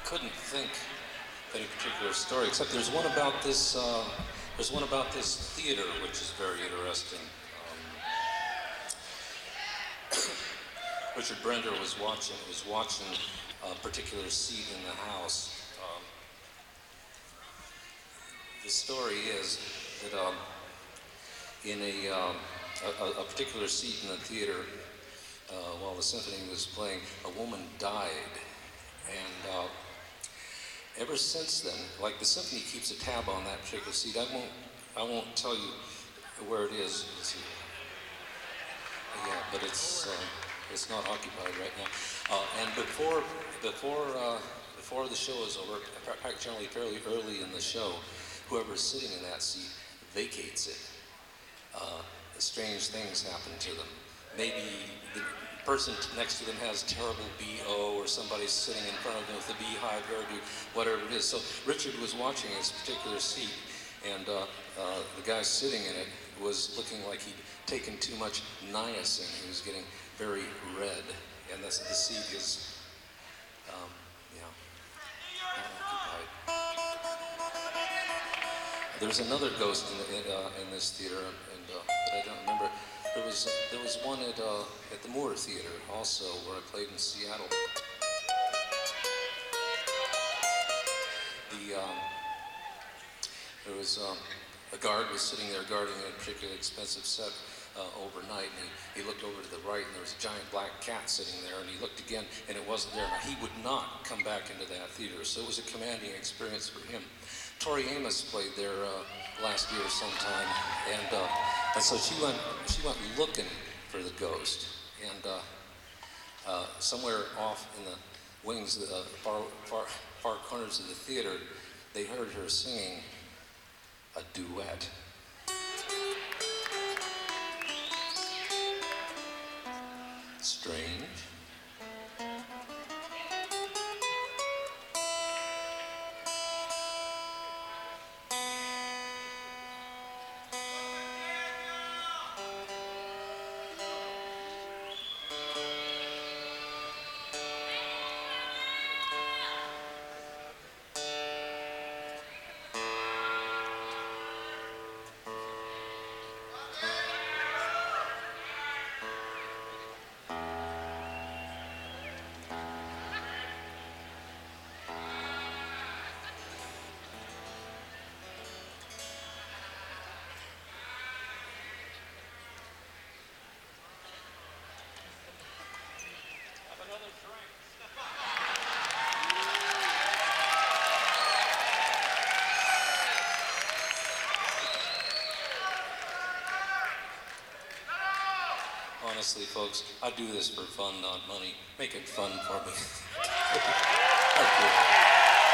couldn't think of any particular story, except there's one about this. There's one about this theater, which is very interesting. Richard Brender was watching a particular seat in the house. The story is that in a particular seat in the theater, while the symphony was playing, a woman died, and ever since then, like the symphony keeps a tab on that particular seat. I won't tell you where it is. Yeah, but it's not occupied right now. And before the show is over, generally fairly early in the show, whoever's sitting in that seat vacates it. Strange things happen to them. Maybe the person next to them has terrible BO, or somebody's sitting in front of them with a beehive hairdo, whatever it is. So Richard was watching his particular seat, and the guy sitting in it was looking like he'd taken too much niacin. He was getting very red, and the seat is, occupied. There's another ghost in this theater, but I don't remember. There was one at the Moore Theater also, where I played in Seattle. There was a guard was sitting there guarding a particularly expensive set overnight, and he looked over to the right, and there was a giant black cat sitting there, and he looked again, and it wasn't there. Now, he would not come back into that theater, so it was a commanding experience for him. Tori Amos played there last year sometime, and so she went looking for the ghost, and somewhere off in the wings, the far corners of the theater, they heard her singing a duet. Strange. Honestly, folks, I do this for fun, not money. Make it fun for me. Thank you.